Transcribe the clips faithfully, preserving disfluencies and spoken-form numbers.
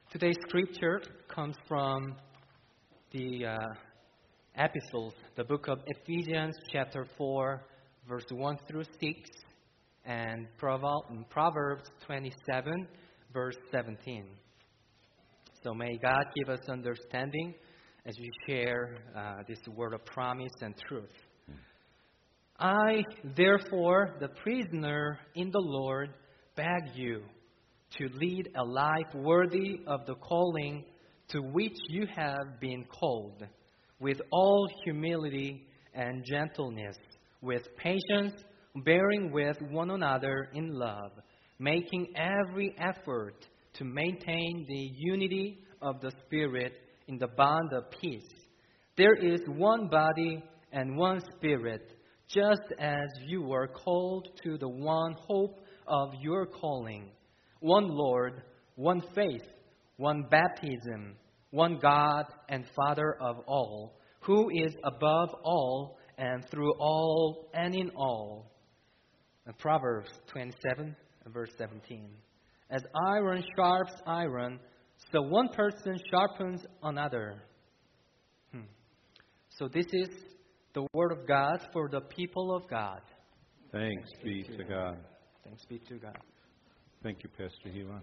Today's scripture comes from the uh, epistles, the book of Ephesians, chapter four, verse one through six, and Proverbs twenty-seven, verse seventeen. So may God give us understanding as we share uh, this word of promise and truth. I, therefore, the prisoner in the Lord, beg you to lead a life worthy of the calling to which you have been called, with all humility and gentleness, with patience, bearing with one another in love, making every effort to maintain the unity of the Spirit in the bond of peace. There is one body and one Spirit, just as you were called to the one hope of your calling. One Lord, one faith, one baptism, one God and Father of all, who is above all and through all and in all. And Proverbs twenty-seven, verse seventeen. As iron sharpens iron, so one person sharpens another. Hmm. So this is the word of God for the people of God. Thanks be to God. Thanks be to God. Thank you, Pastor Hewan.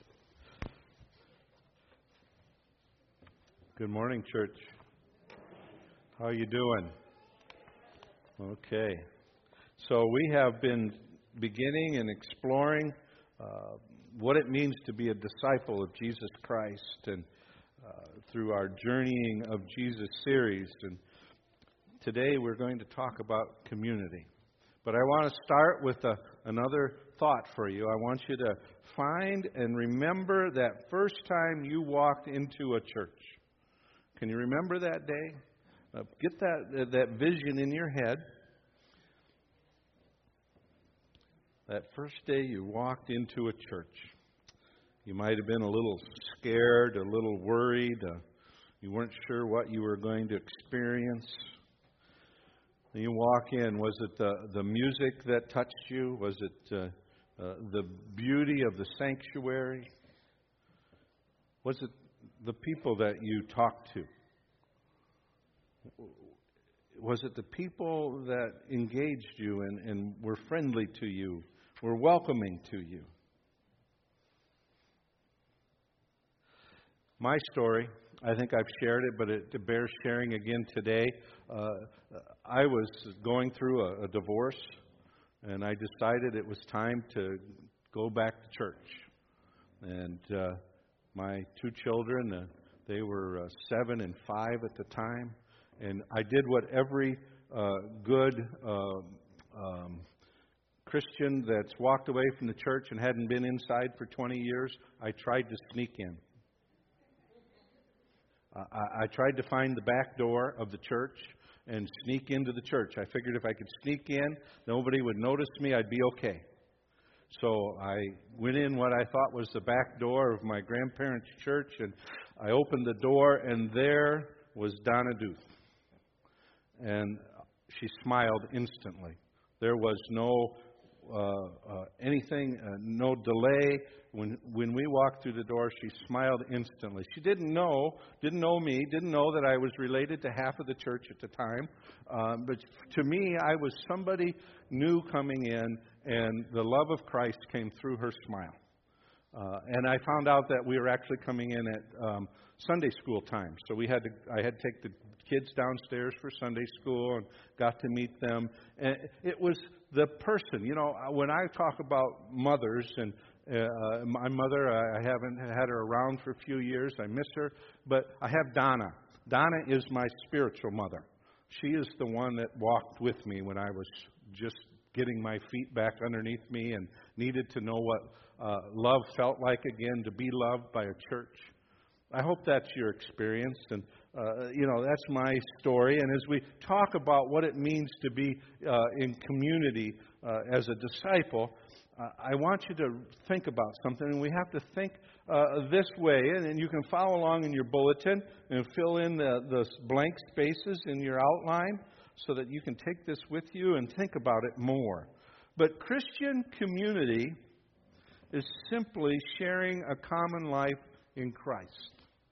Good morning, church. How are you doing? Okay. So we have been beginning and exploring uh, what it means to be a disciple of Jesus Christ, and uh, through our Journeying of Jesus series. And today we're going to talk about community. But I want to start with a, another thought for you. I want you to find and remember that first time you walked into a church. Can you remember that day? Uh, get that, that vision in your head. That first day you walked into a church. You might have been a little scared, a little worried. Uh, you weren't sure what you were going to experience. When you walk in, was it the, the music that touched you? Was it uh, uh, the beauty of the sanctuary? Was it the people that you talked to? Was it the people that engaged you and, and were friendly to you, were welcoming to you? My story, I think I've shared it, but it bears sharing again today. Uh, I was going through a, a divorce, and I decided it was time to go back to church. And uh, my two children, uh, they were uh, seven and five at the time, and I did what every uh, good uh, um, Christian that's walked away from the church and hadn't been inside for twenty years, I tried to sneak in. I, I tried to find the back door of the church and sneak into the church. I figured if I could sneak in, nobody would notice me, I'd be okay. So I went in what I thought was the back door of my grandparents' church, and I opened the door, and there was Donna Duth. And she smiled instantly. There was no uh, uh, anything, uh, no delay. When when we walked through the door, she smiled instantly. She didn't know, didn't know me, didn't know that I was related to half of the church at the time. Um, but to me, I was somebody new coming in, and the love of Christ came through her smile. Uh, and I found out that we were actually coming in at um, Sunday school time. So we had to, I had to take the kids downstairs for Sunday school and got to meet them. And it was the person, you know, when I talk about mothers, and uh, my mother, I haven't had her around for a few years. I miss her. But I have Donna. Donna is my spiritual mother. She is the one that walked with me when I was just getting my feet back underneath me and needed to know what uh, love felt like again, to be loved by a church. I hope that's your experience, and uh, you know, that's my story. And as we talk about what it means to be uh, in community uh, as a disciple, uh, I want you to think about something, and we have to think uh, this way. And, and you can follow along in your bulletin and fill in the, the blank spaces in your outline, so that you can take this with you and think about it more. But Christian community is simply sharing a common life in Christ.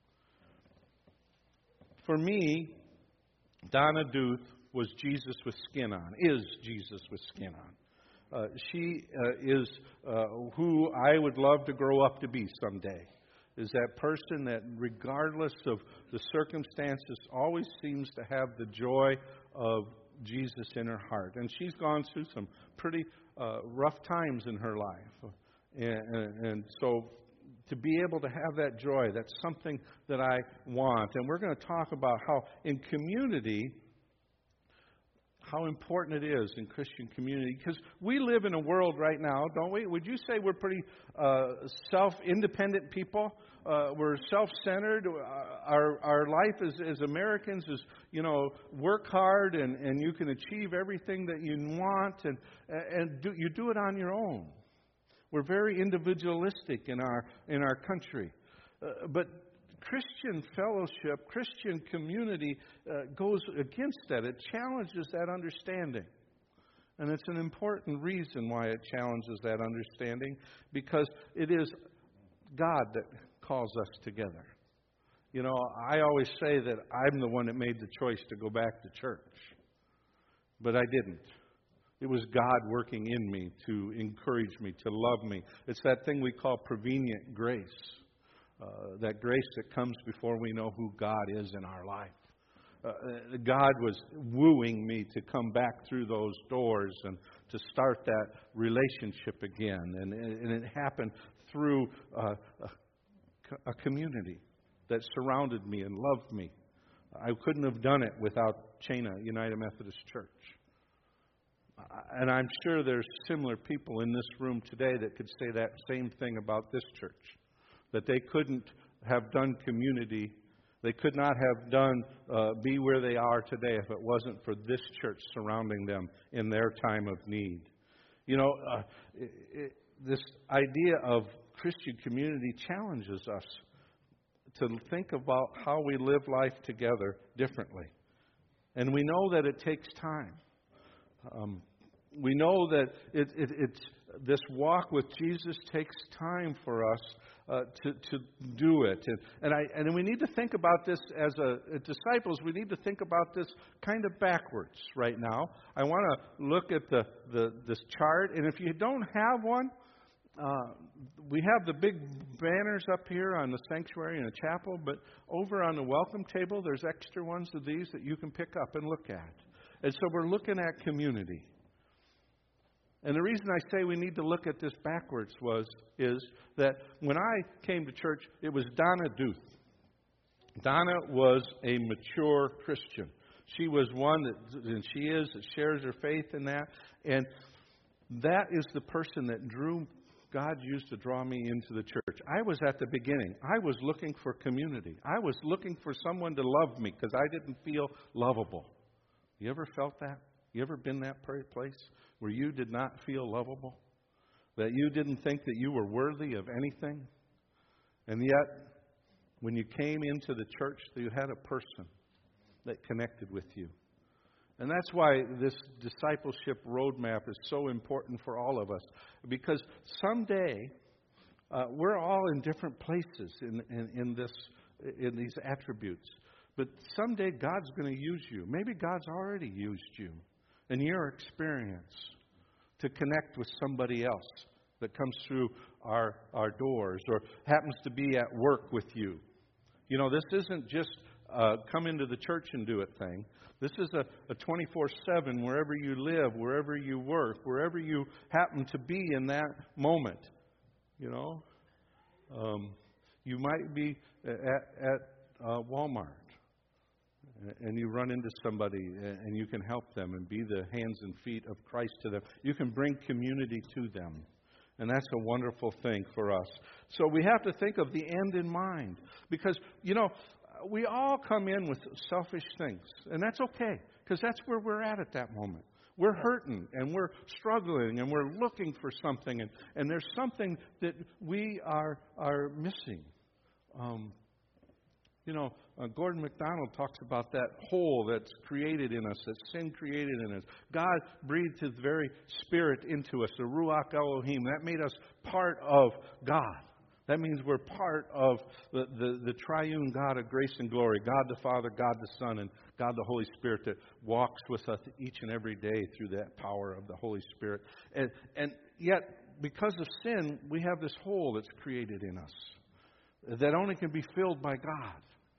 For me, Donna Duth was Jesus with skin on, is Jesus with skin on. Uh, she uh, is uh, who I would love to grow up to be someday. Is that person that, regardless of the circumstances, always seems to have the joy of Jesus in her heart. And she's gone through some pretty uh, rough times in her life. And, and, and so to be able to have that joy, that's something that I want. And we're going to talk about how in community, how important it is in Christian community. Because we live in a world right now, don't we? Would you say we're pretty uh, self-independent people? Uh, we're self-centered. Our our life as, as Americans is, you know, work hard and, and you can achieve everything that you want, and and do, you do it on your own. We're very individualistic in our in our country, uh, but Christian fellowship, Christian community uh, goes against that. It challenges that understanding. And it's an important reason why it challenges that understanding, because it is God that calls us together. You know, I always say that I'm the one that made the choice to go back to church. But I didn't. It was God working in me to encourage me, to love me. It's that thing we call prevenient grace. Uh, that grace that comes before we know who God is in our life. Uh, God was wooing me to come back through those doors and to start that relationship again. And, and it happened through uh, a, a community that surrounded me and loved me. I couldn't have done it without Chena United Methodist Church. And I'm sure there's similar people in this room today that could say that same thing about this church. That they couldn't have done community, they could not have done, uh, be where they are today if it wasn't for this church surrounding them in their time of need. You know, uh, it, it, this idea of Christian community challenges us to think about how we live life together differently. And we know that it takes time. Um, we know that it, it, it's this walk with Jesus takes time for us uh, to to do it, and and I and we need to think about this as a as disciples. We need to think about this kind of backwards right now. I want to look at the, the this chart, and if you don't have one, uh, we have the big banners up here on the sanctuary and the chapel. But over on the welcome table, there's extra ones of these that you can pick up and look at. And so we're looking at community. And the reason I say we need to look at this backwards was is that when I came to church, it was Donna Duth. Donna was a mature Christian. She was one that, and she is, that shares her faith in that. And that is the person that drew, God used to draw me into the church. I was at the beginning. I was looking for community. I was looking for someone to love me because I didn't feel lovable. You ever felt that? You ever been that place where you did not feel lovable? That you didn't think that you were worthy of anything? And yet, when you came into the church, you had a person that connected with you. And that's why this discipleship roadmap is so important for all of us. Because someday, uh, we're all in different places in, in, in, this, in these attributes. But someday God's going to use you. Maybe God's already used you in your experience to connect with somebody else that comes through our, our doors or happens to be at work with you. You know, this isn't just uh, come into the church and do it thing. This is a, a twenty-four seven, wherever you live, wherever you work, wherever you happen to be in that moment. You know, um, you might be at, at uh, Walmart. And you run into somebody and you can help them and be the hands and feet of Christ to them. You can bring community to them. And that's a wonderful thing for us. So we have to think of the end in mind. Because, you know, we all come in with selfish things. And that's okay. Because that's where we're at at that moment. We're hurting and we're struggling and we're looking for something. And, and there's something that we are, are missing. Um You know, uh, Gordon MacDonald talks about that hole that's created in us, that sin created in us. God breathed His very Spirit into us, the Ruach Elohim. That made us part of God. That means we're part of the, the, the triune God of grace and glory, God the Father, God the Son, and God the Holy Spirit that walks with us each and every day through that power of the Holy Spirit. And, and yet, because of sin, we have this hole that's created in us that only can be filled by God.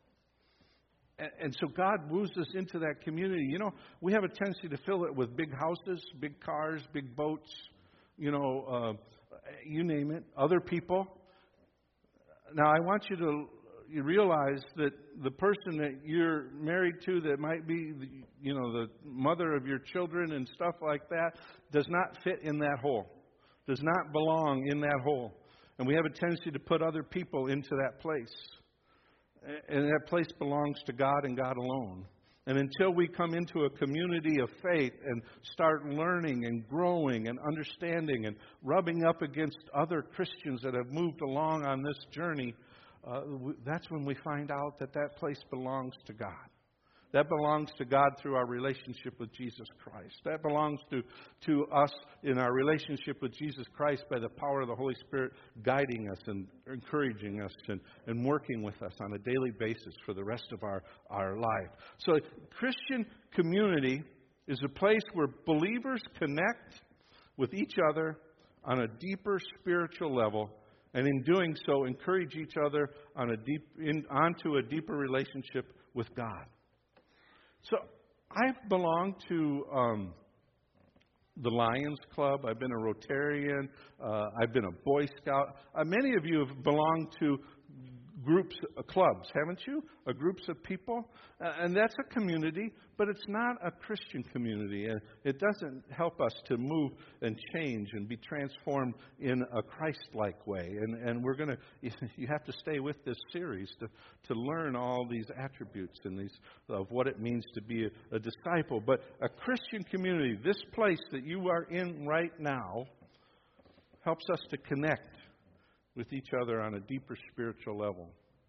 And, and so God moves us into that community. You know, we have a tendency to fill it with big houses, big cars, big boats, you know, uh, you name it, other people. Now, I want you to you realize that the person that you're married to that might be, the, you know, the mother of your children and stuff like that does not fit in that hole, does not belong in that hole. And we have a tendency to put other people into that place. And that place belongs to God and God alone. And until we come into a community of faith and start learning and growing and understanding and rubbing up against other Christians that have moved along on this journey, uh, that's when we find out that that place belongs to God. That belongs to God through our relationship with Jesus Christ. That belongs to, to us in our relationship with Jesus Christ by the power of the Holy Spirit guiding us and encouraging us and, and working with us on a daily basis for the rest of our, our life. So Christian community is a place where believers connect with each other on a deeper spiritual level, and in doing so encourage each other on a deep, in, onto a deeper relationship with God. So I've belonged to um, the Lions Club. I've been a Rotarian. Uh, I've been a Boy Scout. Uh, many of you have belonged to groups, uh, clubs, haven't you? Uh, groups of people. Uh, and that's a community, but it's not a Christian community. And it doesn't help us to move and change and be transformed in a Christ-like way. And, and we're going to, you have to stay with this series to, to learn all these attributes and these of what it means to be a, a disciple. But a Christian community, this place that you are in right now, helps us to connect with each other on a deeper spiritual level.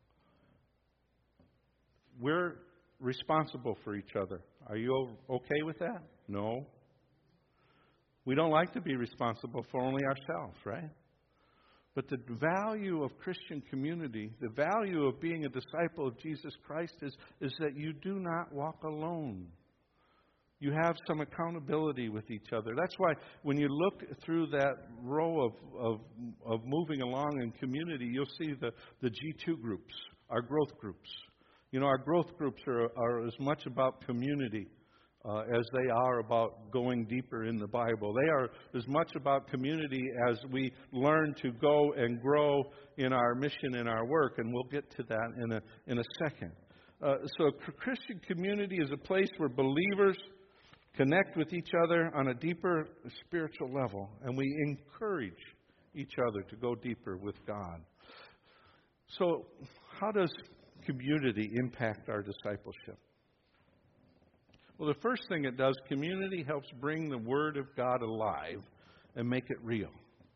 We're responsible for each other. Are you okay with that? No. We don't like to be responsible for only ourselves, right? But the value of Christian community, the value of being a disciple of Jesus Christ is, is that you do not walk alone. You have some accountability with each other. That's why when you look through that row of, of, of moving along in community, you'll see the, the G two groups, our growth groups. You know, our growth groups are, are as much about community uh, as they are about going deeper in the Bible. They are as much about community as we learn to go and grow in our mission and our work, and we'll get to that in a, in a second. Uh, so a Christian community is a place where believers connect with each other on a deeper spiritual level, and we encourage each other to go deeper with God. So, how does community impact our discipleship? Well, the first thing it does, community helps bring the Word of God alive and make it real.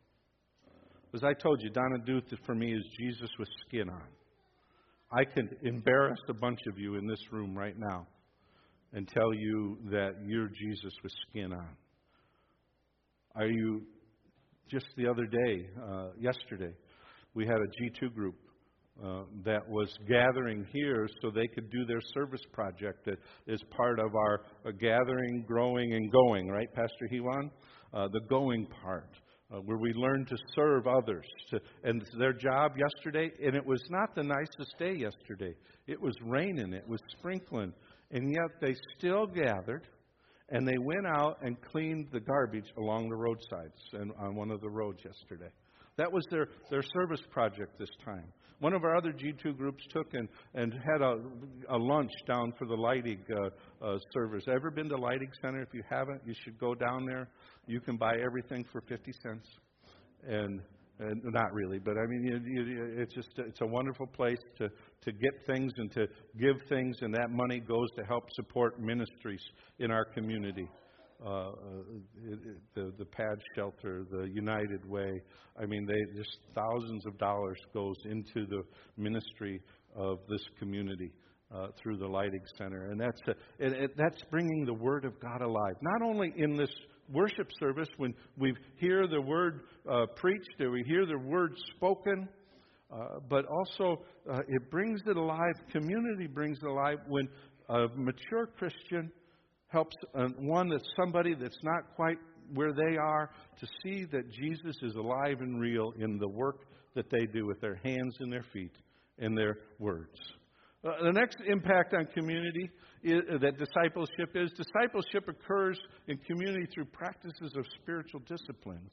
As I told you, Donna Duth for me is Jesus with skin on. I can embarrass a bunch of you in this room right now and tell you that you're Jesus with skin on. Are you, just the other day, uh, yesterday, we had a G two group uh, that was gathering here so they could do their service project that is part of our uh, gathering, growing, and going, right, Pastor Hewan? Uh, the going part, uh, where we learn to serve others. To, and their job yesterday, and it was not the nicest day yesterday. It was raining, it was sprinkling. And yet they still gathered, and they went out and cleaned the garbage along the roadsides and on one of the roads yesterday. That was their, their service project this time. One of our other G two groups took and, and had a, a lunch down for the Leidig uh, uh, service. Ever been to Leidig Center? If you haven't, you should go down there. You can buy everything for fifty cents. And And not really, but I mean, you, you, it's just it's a wonderful place to, to get things and to give things, and that money goes to help support ministries in our community. Uh, it, it, the the Pad Shelter, the United Way. I mean, they just thousands of dollars goes into the ministry of this community uh, through the Leidig Center, and that's a, it, it, that's bringing the Word of God alive. Not only in this worship service, when we hear the Word uh, preached or we hear the Word spoken, Uh, but also, uh, it brings it alive. Community brings it alive when a mature Christian helps uh, one that's somebody that's not quite where they are to see that Jesus is alive and real in the work that they do with their hands and their feet and their words. Uh, the next impact on community is, uh, that discipleship is, discipleship occurs in community through practices of spiritual disciplines.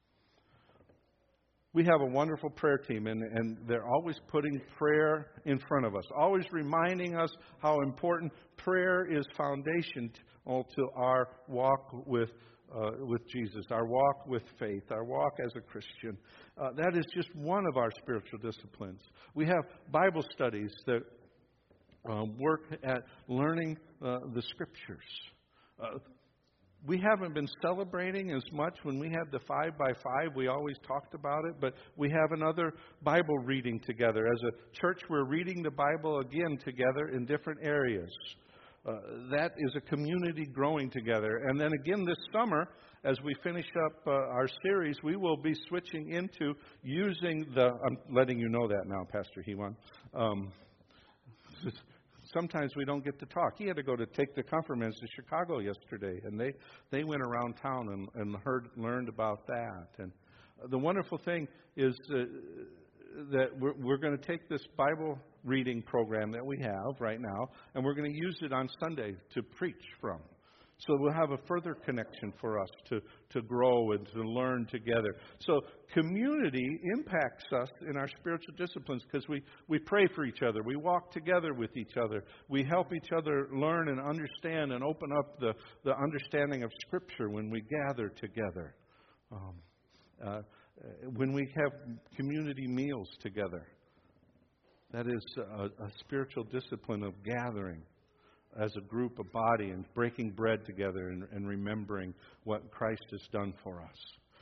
We have a wonderful prayer team, and, and they're always putting prayer in front of us, always reminding us how important prayer is foundation to our walk with uh, with Jesus, our walk with faith, our walk as a Christian. Uh, that is just one of our spiritual disciplines. We have Bible studies that uh, work at learning uh, the Scriptures. Uh, We haven't been celebrating as much. When we had the five by five, we always talked about it, but we have another Bible reading together. As a church, we're reading the Bible again together in different areas. Uh, that is a community growing together. And then again this summer, as we finish up uh, our series, we will be switching into using the, I'm letting you know that now, Pastor Hewan. Um, Sometimes we don't get to talk. He had to go to take the confirmants to Chicago yesterday, and they, they went around town and, and heard learned about that. And the wonderful thing is uh, that we're, we're going to take this Bible reading program that we have right now, and we're going to use it on Sunday to preach from. So we'll have a further connection for us to, to grow and to learn together. So community impacts us in our spiritual disciplines because we, we pray for each other. We walk together with each other. We help each other learn and understand and open up the, the understanding of Scripture when we gather together. Um, uh, when we have community meals together. That is a, a spiritual discipline of gathering as a group, a body, and breaking bread together and, and remembering what Christ has done for us.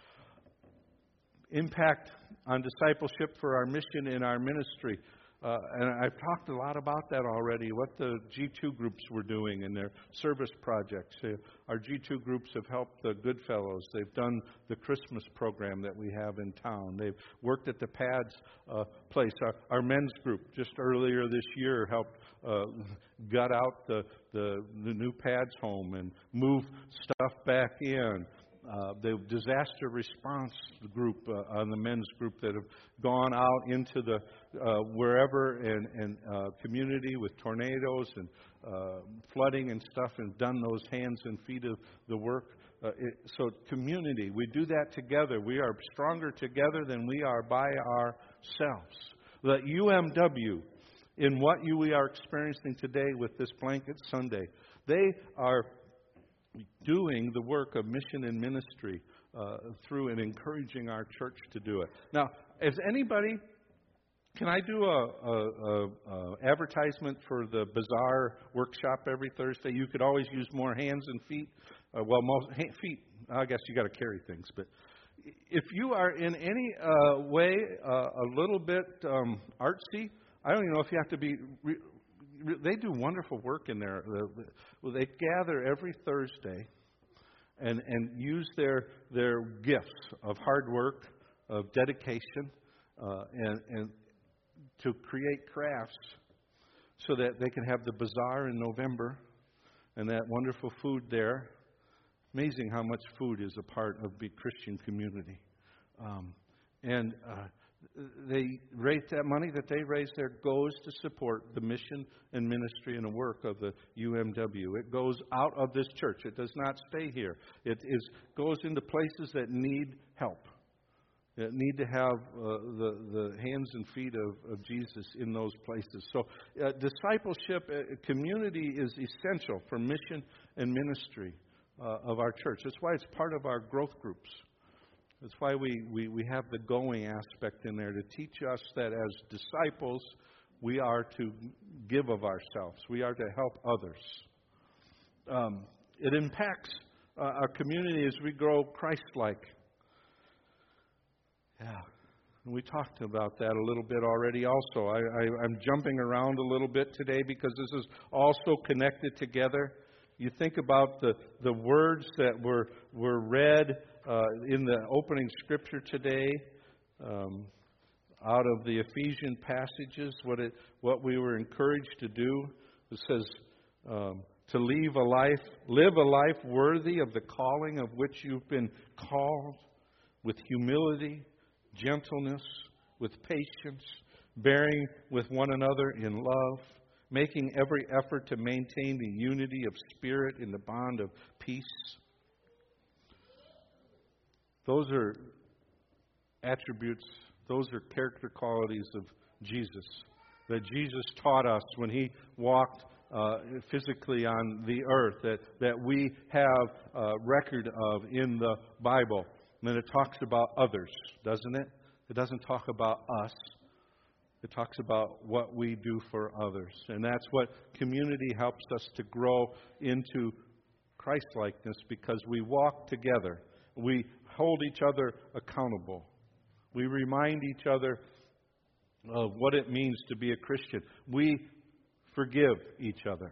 Impact on discipleship for our mission in our ministry. Uh, and I've talked a lot about that already, what the G two groups were doing in their service projects. Uh, our G two groups have helped the Goodfellows. They've done the Christmas program that we have in town. They've worked at the Pads uh, place. Our, our men's group just earlier this year helped uh, gut out the, the, the new Pads home and move stuff back in. Uh, the disaster response group uh, on the men's group that have gone out into the uh, wherever and, and uh, community with tornadoes and uh, flooding and stuff and done those hands and feet of the work. Uh, it, so community, we do that together. We are stronger together than we are by ourselves. The U M W, in what you, we are experiencing today with this Blanket Sunday, they are doing the work of mission and ministry uh, through and encouraging our church to do it. Now, is anybody, can I do a, a, a, a advertisement for the Bazaar workshop every Thursday? You could always use more hands and feet. Uh, well, most ha- feet, I guess you got to carry things. But if you are in any uh, way uh, a little bit um, artsy, I don't even know if you have to be... Re- They do wonderful work in there. Well, they gather every Thursday and, and use their their gifts of hard work, of dedication, uh, and, and to create crafts so that they can have the bazaar in November and that wonderful food there. Amazing how much food is a part of the Christian community. Um, and uh, They raise that money that they raise there goes to support the mission and ministry and the work of the U M W. It goes out of this church. It does not stay here. It is goes into places that need help, that need to have uh, the the hands and feet of, of Jesus in those places. So, uh, discipleship, uh, community is essential for mission and ministry uh, of our church. That's why it's part of our growth groups. That's why we, we, we have the going aspect in there to teach us that as disciples, we are to give of ourselves. We are to help others. Um, it impacts uh, our community as we grow Christ-like. Yeah, and we talked about that a little bit already also. I, I, I'm jumping around a little bit today because this is also connected together. You think about the, the words that were, were read Uh, in the opening scripture today, um, out of the Ephesian passages, what it, what we were encouraged to do. It says um, to leave a life, live a life worthy of the calling of which you've been called, with humility, gentleness, with patience, bearing with one another in love, making every effort to maintain the unity of spirit in the bond of peace. Those are attributes, those are character qualities of Jesus that Jesus taught us when He walked uh, physically on the earth, that, that we have a record of in the Bible. And then it talks about others, doesn't it? It doesn't talk about us. It talks about what we do for others. And that's what community helps us to grow into Christ-likeness, because we walk together. We hold each other accountable. We remind each other of what it means to be a Christian. We forgive each other.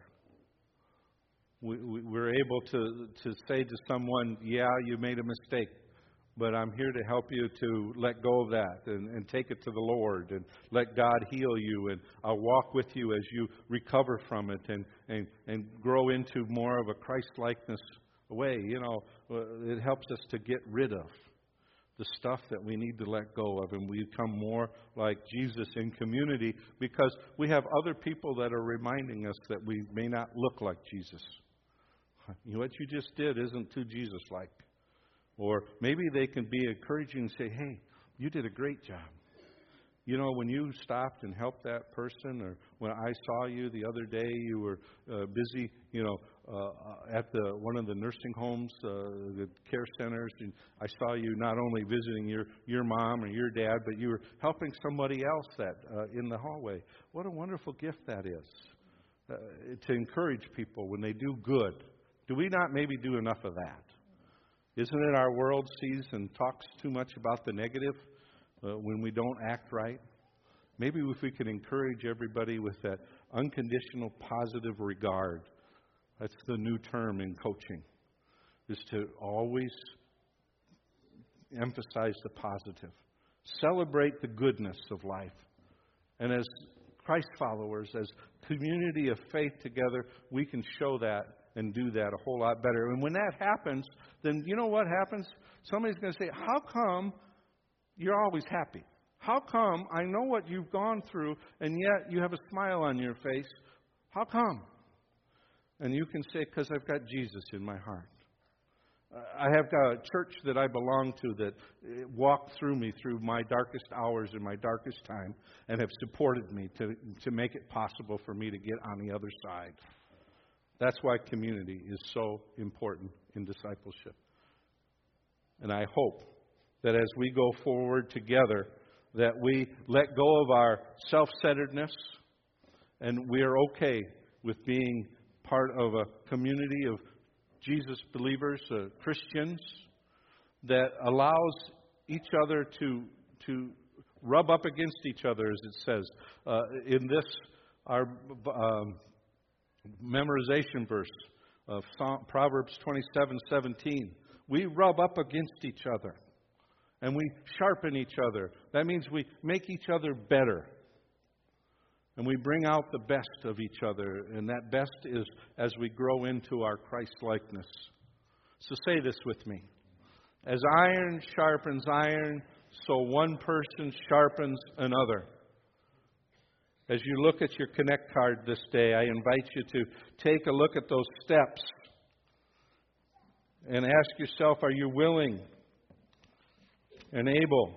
We, we, we're able to, to say to someone, yeah, you made a mistake, but I'm here to help you to let go of that and, and take it to the Lord and let God heal you. And I'll walk with you as you recover from it and, and, and grow into more of a Christ-likeness way. You know, it helps us to get rid of the stuff that we need to let go of, and we become more like Jesus in community, because we have other people that are reminding us that we may not look like Jesus. You know, what you just did isn't too Jesus-like. Or maybe they can be encouraging and say, hey, you did a great job. You know, when you stopped and helped that person, or when I saw you the other day, you were uh, busy, you know, uh, at the one of the nursing homes, uh, the care centers, and I saw you not only visiting your, your mom or your dad, but you were helping somebody else that uh, in the hallway. What a wonderful gift that is, uh, to encourage people when they do good. Do we not maybe do enough of that? Isn't it our world sees and talks too much about the negative uh, when we don't act right? Maybe if we could encourage everybody with that unconditional positive regard. That's the new term in coaching, is to always emphasize the positive. Celebrate the goodness of life. And as Christ followers, as community of faith together, we can show that and do that a whole lot better. And when that happens, then you know what happens? Somebody's going to say, how come you're always happy? How come I know what you've gone through and yet you have a smile on your face? How come? And you can say, because I've got Jesus in my heart. I have got a church that I belong to that walked through me through my darkest hours and my darkest time and have supported me to, to make it possible for me to get on the other side. That's why community is so important in discipleship. And I hope that as we go forward together, that we let go of our self-centeredness and we are okay with being part of a community of Jesus believers, uh, Christians, that allows each other to to rub up against each other, as it says. Uh, in this, our um, memorization verse of Psalm, Proverbs twenty-seven seventeen, we rub up against each other and we sharpen each other. That means we make each other better. And we bring out the best of each other. And that best is as we grow into our Christ-likeness. So say this with me. As iron sharpens iron, so one person sharpens another. As you look at your Connect card this day, I invite you to take a look at those steps and ask yourself, are you willing and able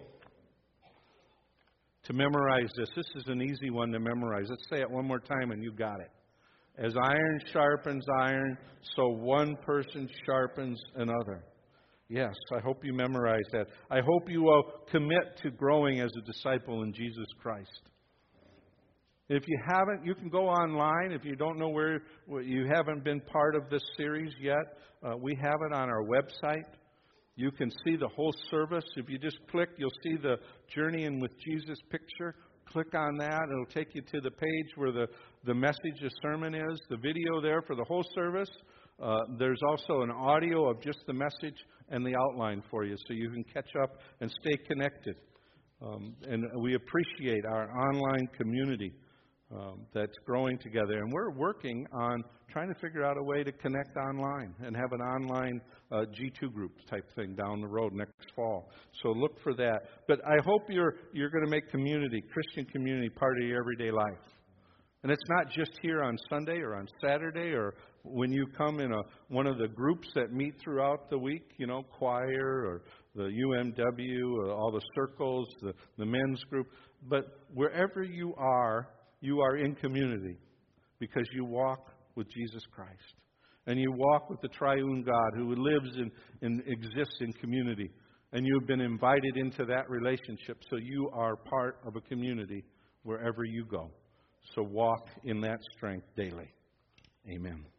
to memorize this? This is an easy one to memorize. Let's say it one more time and you got it. As iron sharpens iron, so one person sharpens another. Yes, I hope you memorize that. I hope you will commit to growing as a disciple in Jesus Christ. If you haven't, you can go online. If you don't know where, you haven't been part of this series yet, uh, we have it on our website. You can see the whole service. If you just click, you'll see the Journey in with Jesus picture. Click on that. It'll take you to the page where the, the message, the sermon is, the video there for the whole service. Uh, there's also an audio of just the message and the outline for you so you can catch up and stay connected. Um, and we appreciate our online community um, that's growing together. And we're working on trying to figure out a way to connect online and have an online uh, G two group type thing down the road next fall. So look for that. But I hope you're you're going to make community, Christian community, part of your everyday life. And it's not just here on Sunday or on Saturday or when you come in a one of the groups that meet throughout the week, you know, choir or the U M W, or all the circles, the, the men's group. But wherever you are, you are in community because you walk with Jesus Christ. And you walk with the triune God who lives and, and exists in community. And you've been invited into that relationship, so you are part of a community wherever you go. So walk in that strength daily. Amen.